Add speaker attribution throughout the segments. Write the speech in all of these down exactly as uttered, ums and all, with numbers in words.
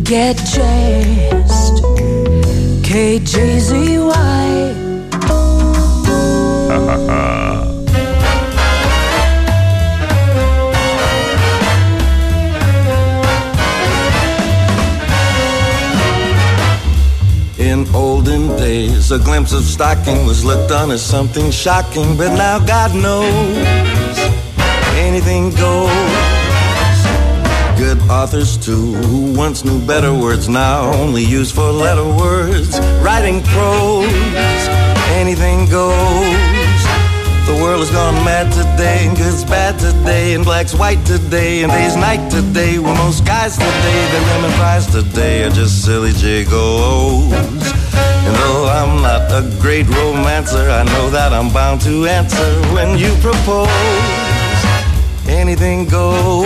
Speaker 1: get chased. K J Z Y.
Speaker 2: In olden days, a glimpse of stocking was looked on as something shocking, but now God knows anything goes. Good authors too, who once knew better words, now only use four-letter words. Writing prose, anything goes. The world has gone mad today, and good's bad today, and black's white today, and day's night today. Well, most guys today, their women prize today are just silly gigolos. And though I'm not a great romancer, I know that I'm bound to answer when you propose. Anything goes.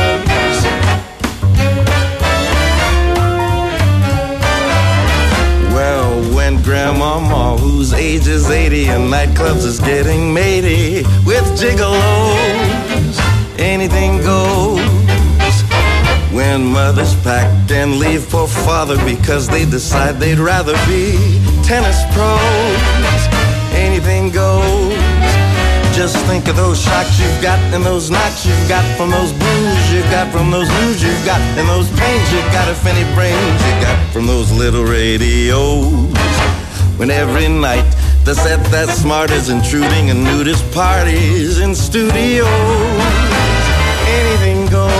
Speaker 2: Well, when Grandmama, whose age is eighty, and nightclubs is getting matey with gigolos, anything goes. When mothers pack and leave for father because they decide they'd rather be tennis pros, anything goes. Just think of those shocks you've got and those knocks you've got from those blues you got from those news you've got and those pains you got, if any brains you got from those little radios. When every night the set that's smart is intruding in nudist parties in studios, anything goes.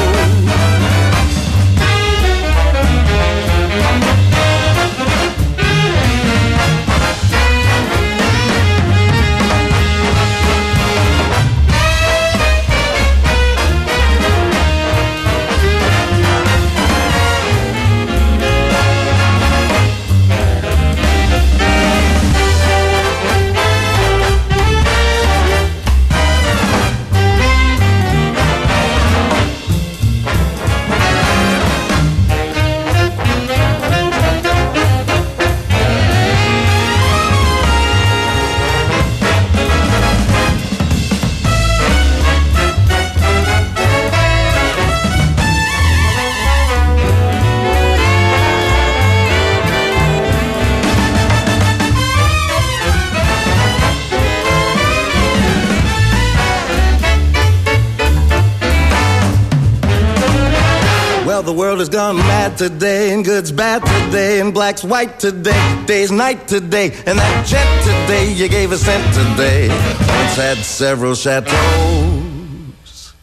Speaker 2: The world has gone mad today, and good's bad today, and black's white today, day's night today, and that jet today you gave a cent today once had several chateaus.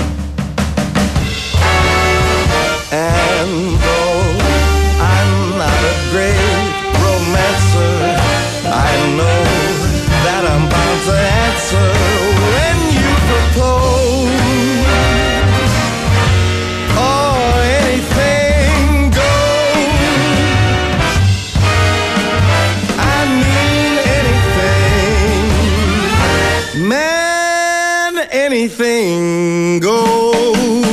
Speaker 2: And though I'm not a great romancer, I know that I'm bound to answer when you propose. Anything goes.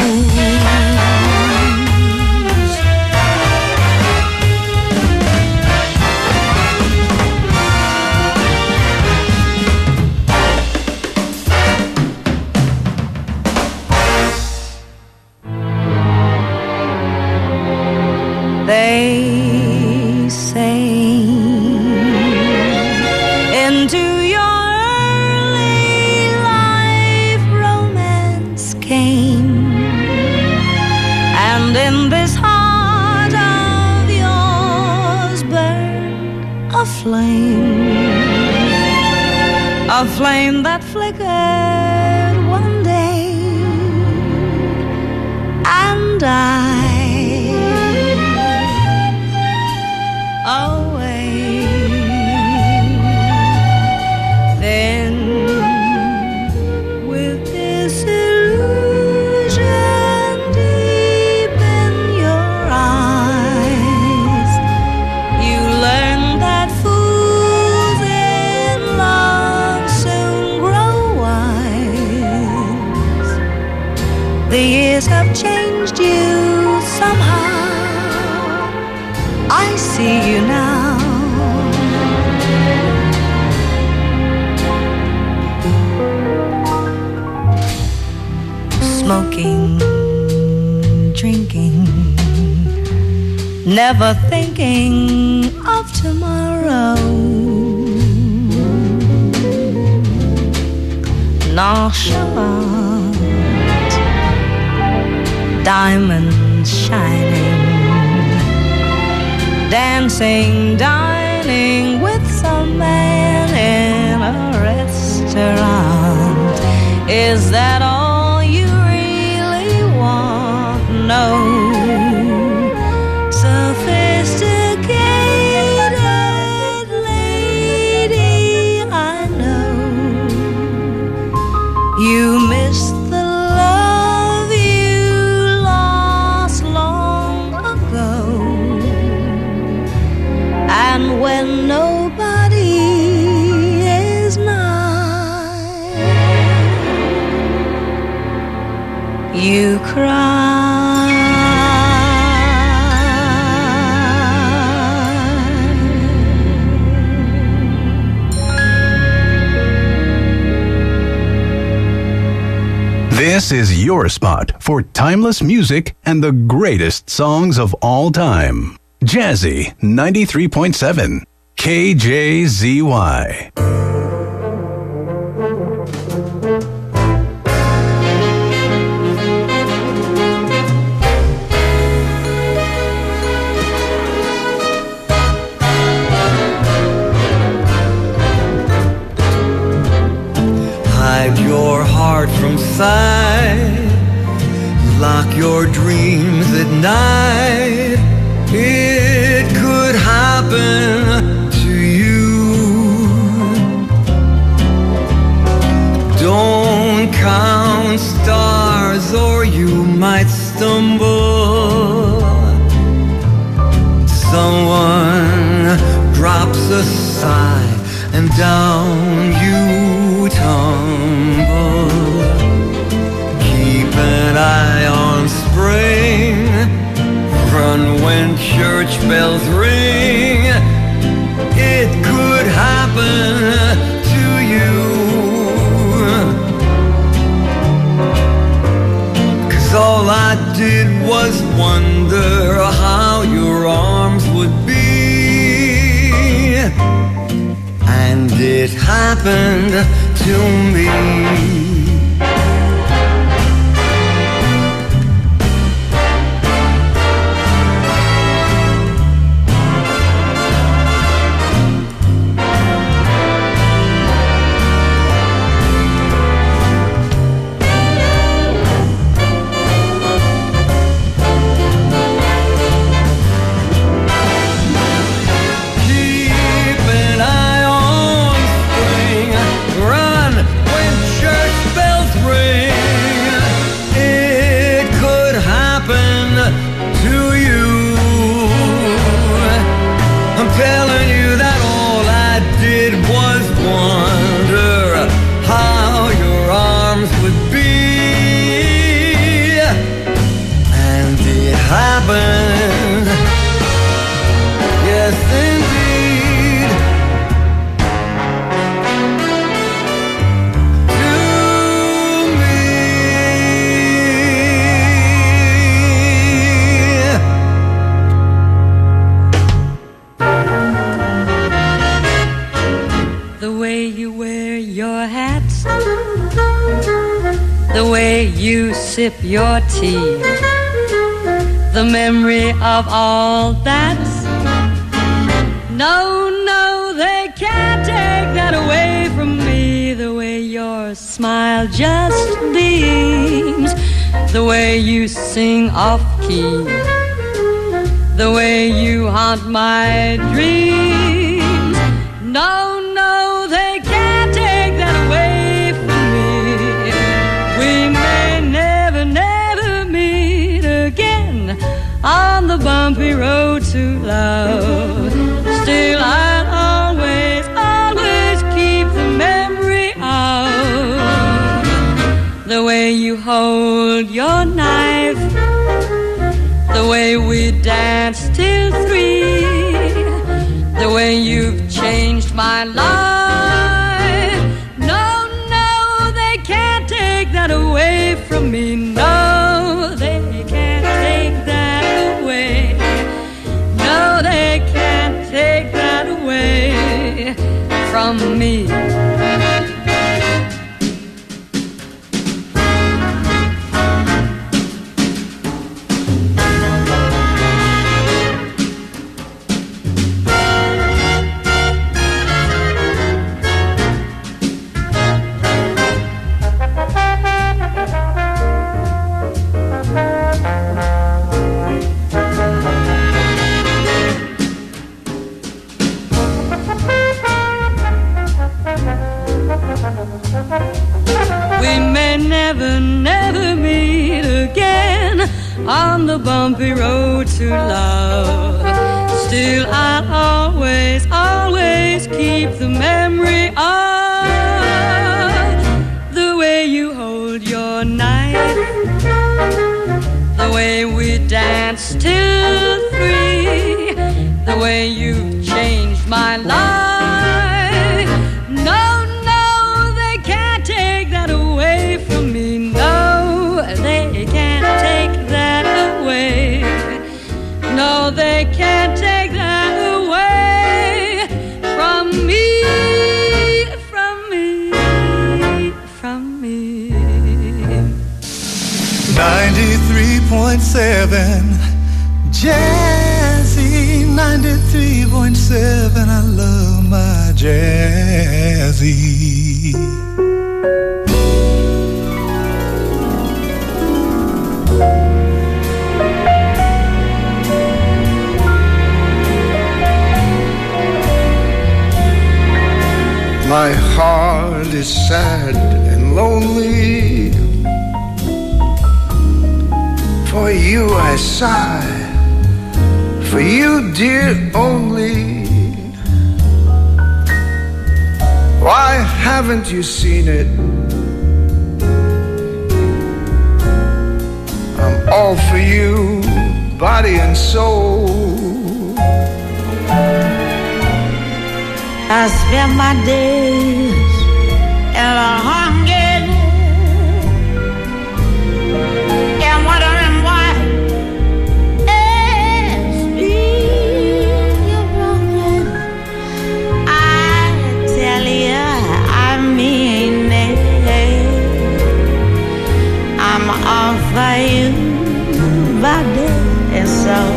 Speaker 1: They say into in this heart of yours burn a flame, a flame that flickered one day, and I away. Then with this illusion deep in your eyes, you learn that fools in love soon grow wise. The years have changed you somehow. I see you now. Smoking, drinking, never thinking of tomorrow. Nonchalant, diamonds shining, dancing, dining with some man in a restaurant. Is that all you really want? No. Sophisticated lady, I know you miss the love you lost long ago. And when nobody is nigh, you cry.
Speaker 3: This is your spot for timeless music and the greatest songs of all time. Jazzy ninety-three point seven K J Z Y.
Speaker 2: Hide your heart from sight, lock your dreams at night. It could happen to you. Don't count stars or you might stumble. Someone drops a sigh and down you tumble. Keep an eye on spring, run when church bells ring. It could happen to you. 'Cause all I did was wonder how your arms would be. And it happened to me.
Speaker 1: Sip your tea, the memory of all that's. No, no, they can't take that away from me. The way your smile just beams, the way you sing off key, the way you haunt my dreams. No, no, they can't take that away from me. We may on the bumpy road to love, still I'll always, always keep the memory of the way you hold your knife, the way we danced till three, the way you've changed my life. No, no, they can't take that away from me. No, they can't take that away. on the bumpy road to love. Still I'll always, always keep the memory of the way you hold your knife, the way we danced till three, the way you changed my life. No, no, they can't take that away from me. No, they can't take that away. No, they can't take that away from me, from me, from me.
Speaker 4: ninety-three point seven Jazzy, ninety-three point seven, I love my Jazzy. My heart is sad and lonely. For you I sigh, for you, dear, only. Why haven't you seen it? I'm all for you, body and soul.
Speaker 5: I spend my days in a hunger and wondering why it's being wrong. I tell you, I mean it. I'm all for you, body and soul.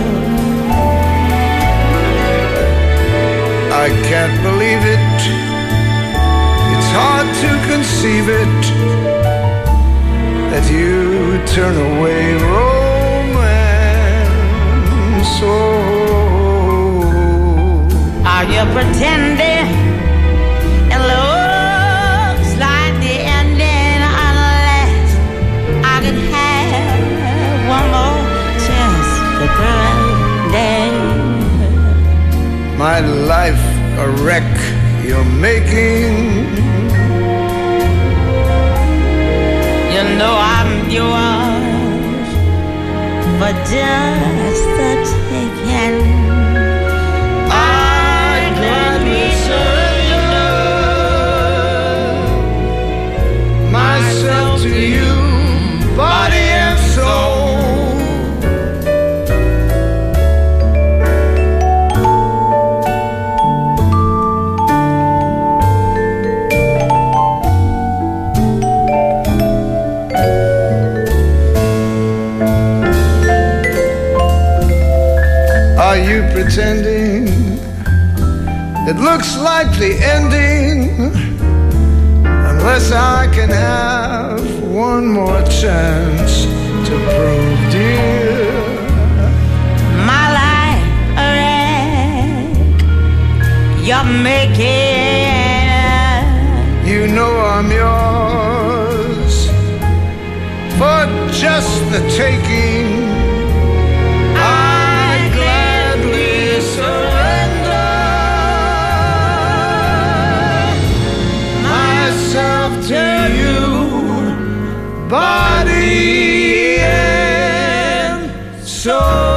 Speaker 4: I can't believe it. It's hard to conceive it that you turn away romance. Oh,
Speaker 5: are you pretending? It looks like the ending unless I can have one more chance to pretend.
Speaker 4: My life a wreck you're making.
Speaker 5: You know I'm yours for just the taking. I'd gladly surrender
Speaker 4: myself to you, body and soul. Are you pretending? It looks like the ending, unless I can have one more chance to prove, dear,
Speaker 5: my life a wreck you're making.
Speaker 4: You know I'm yours for just the taking. To you, body and soul.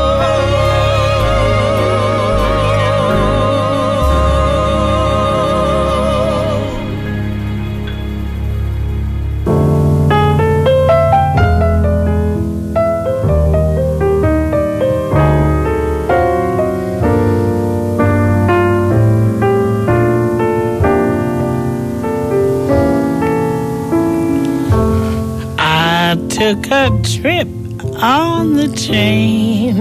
Speaker 5: Took a trip on the train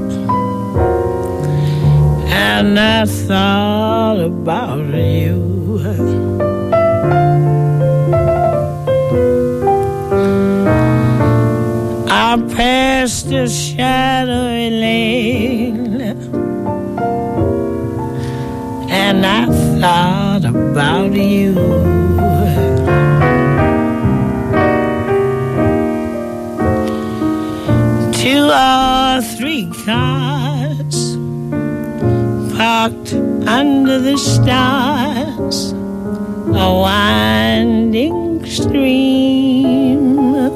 Speaker 5: and I thought about you. I passed a shadowy lane and I thought about you. two or three cars parked under the stars, a winding stream.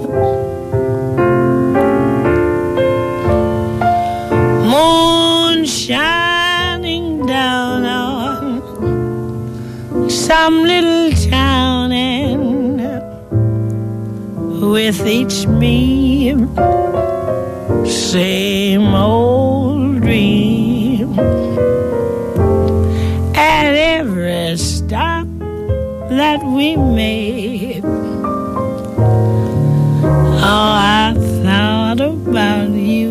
Speaker 5: Moon shining down on some little town, and with each beam, same old dream. At every stop that we made, oh, I thought about you.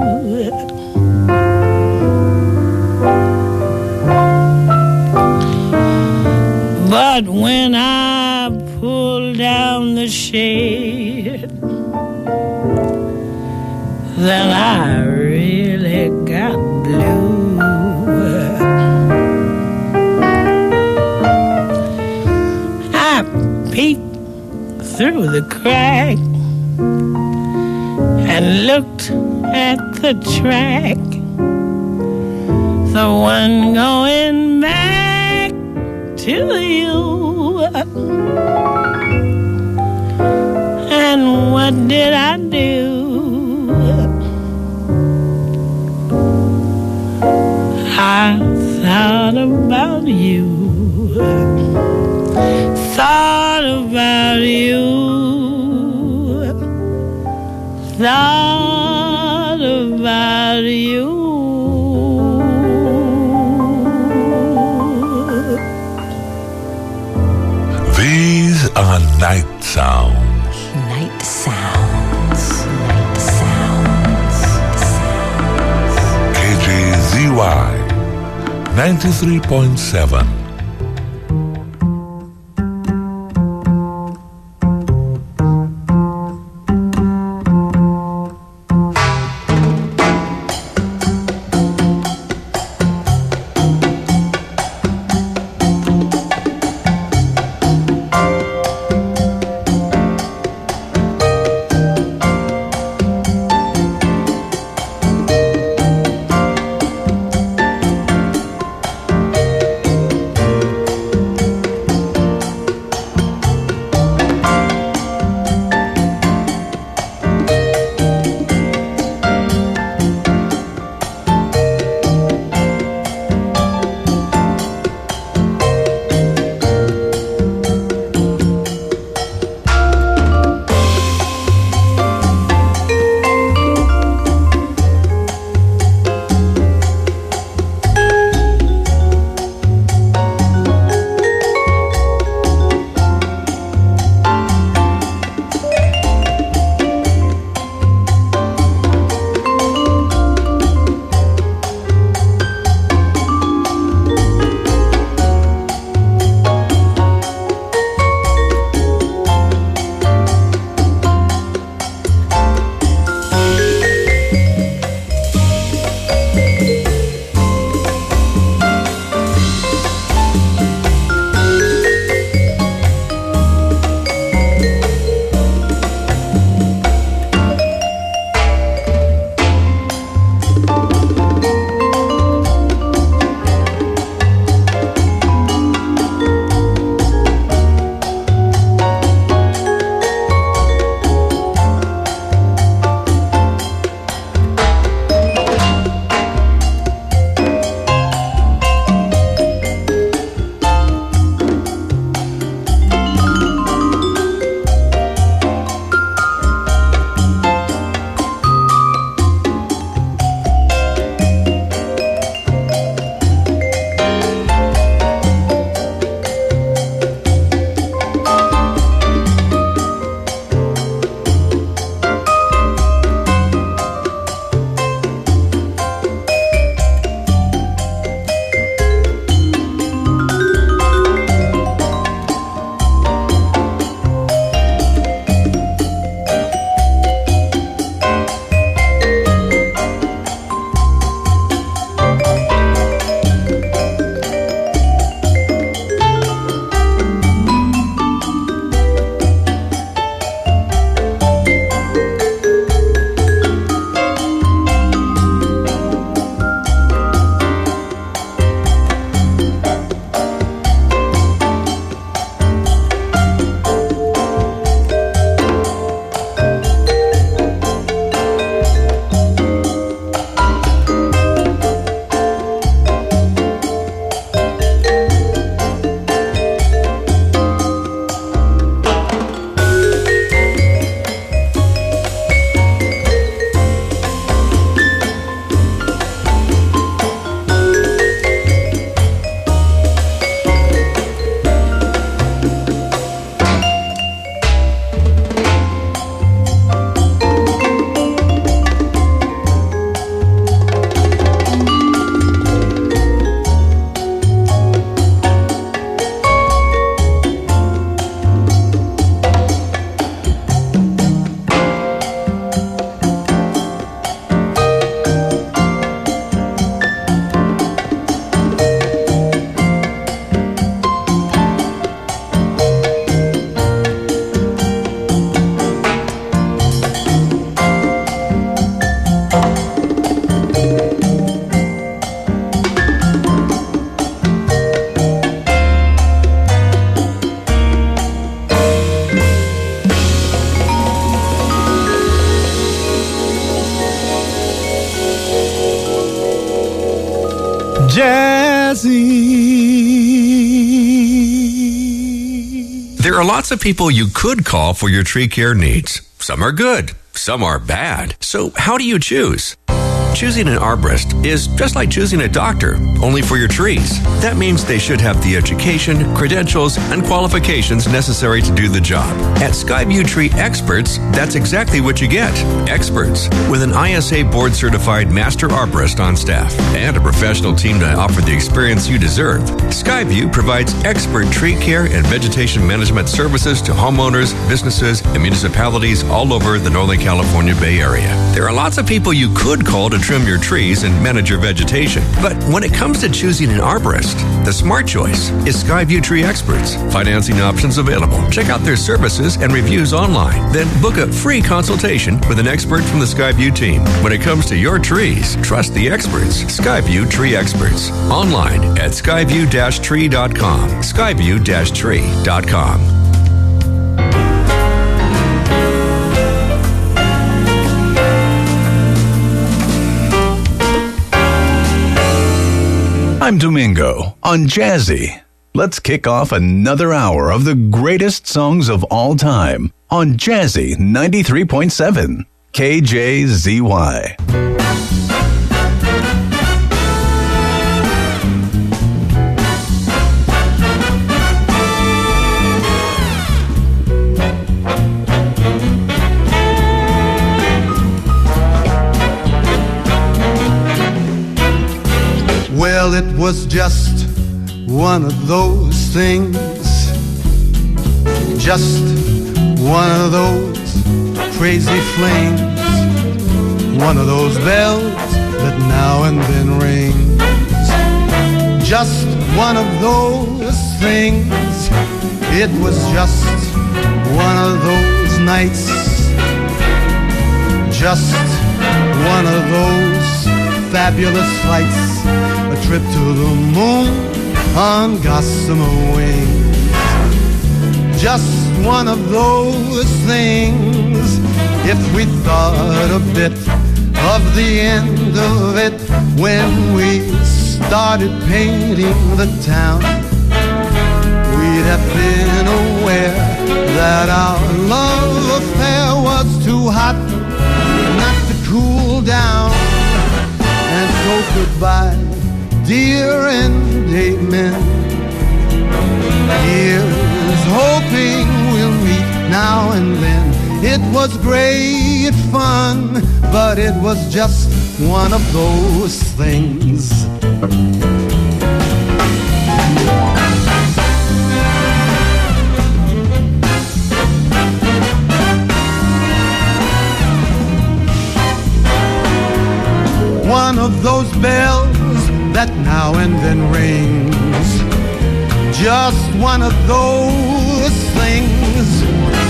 Speaker 5: But when I pulled down the shade, then I really got blue. I peeked through the crack and looked at the track, the one going back to you. And what did I do? I thought about you, thought about you, thought about you.
Speaker 6: These are night sounds.
Speaker 7: Night sounds. Night sounds.
Speaker 6: K J Z Y ninety-three point seven.
Speaker 4: Jazzy.
Speaker 8: There are lots of people you could call for your tree care needs. Some are good, some are bad. So how do you choose? Choosing an arborist is just like choosing a doctor, only for your trees. That means they should have the education, credentials, and qualifications necessary to do the job. At Skyview Tree Experts, that's exactly what you get. Experts with an I S A board-certified master arborist on staff and a professional team to offer the experience you deserve. Skyview provides expert tree care and vegetation management services to homeowners, businesses, and municipalities all over the Northern California Bay Area. There are lots of people you could call to trim your trees and manage your vegetation. But when it comes to choosing an arborist, the smart choice is Skyview Tree Experts. Financing options available. Check out their services and reviews online. Then book a free consultation with an expert from the Skyview team. When it comes to your trees, trust the experts. Skyview Tree Experts. Online at skyview dash tree dot com. skyview dash tree dot com.
Speaker 3: I'm Domingo on Jazzy. Let's kick off another hour of the greatest songs of all time on Jazzy ninety-three point seven K J Z Y.
Speaker 4: Well, it was just one of those things, just one of those crazy flings, one of those bells that now and then rings, just one of those things. It was just one of those nights, just one of those fabulous flights, a trip to the moon on gossamer wings. Just one of those things. If we thought a bit of the end of it when we started painting the town, we'd have been aware that our love affair was too hot not to cool down. And so goodbye, dear, and amen. Here's hoping we'll meet now and then. It was great fun, but it was just one of those things. One of those bells that now and then rings. Just one of those things.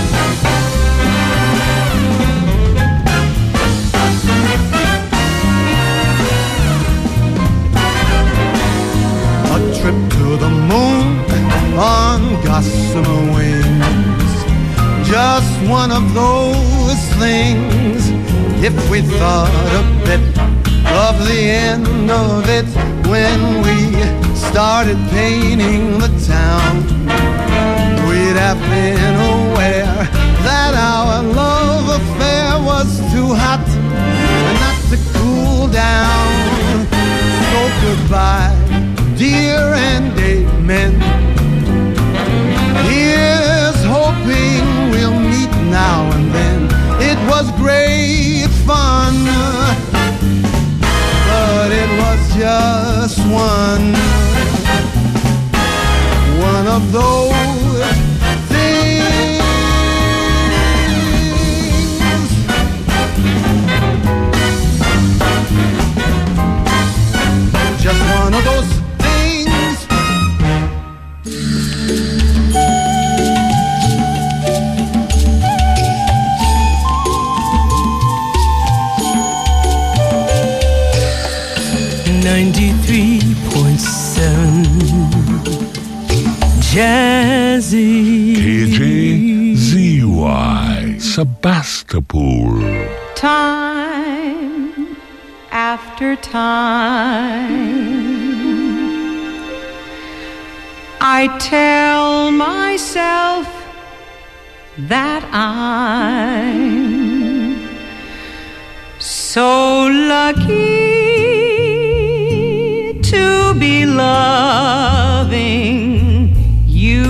Speaker 4: A trip to the moon on gossamer wings. Just one of those things. If we thought a bit of the end of it when we started painting the town, we'd have been aware that our love affair was too hot not to cool down. So goodbye, dear, and amen. Here's hoping we'll meet now and then. It was great fun, but it was just one, one of those things. Just one of those things.
Speaker 5: ninety-three point seven Jazzy.
Speaker 6: K J Z Y Sebastopol.
Speaker 1: Time after time I tell myself that I'm so lucky to be loving you.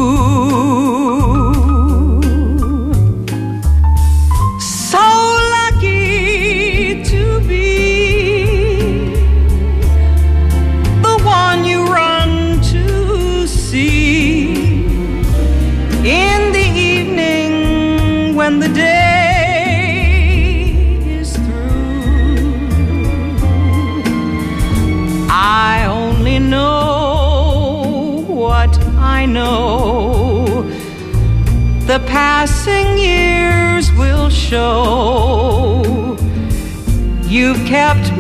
Speaker 1: So lucky to be the one you run to see in the evening when the day is through. I only know what I know. The passing years will show. You've kept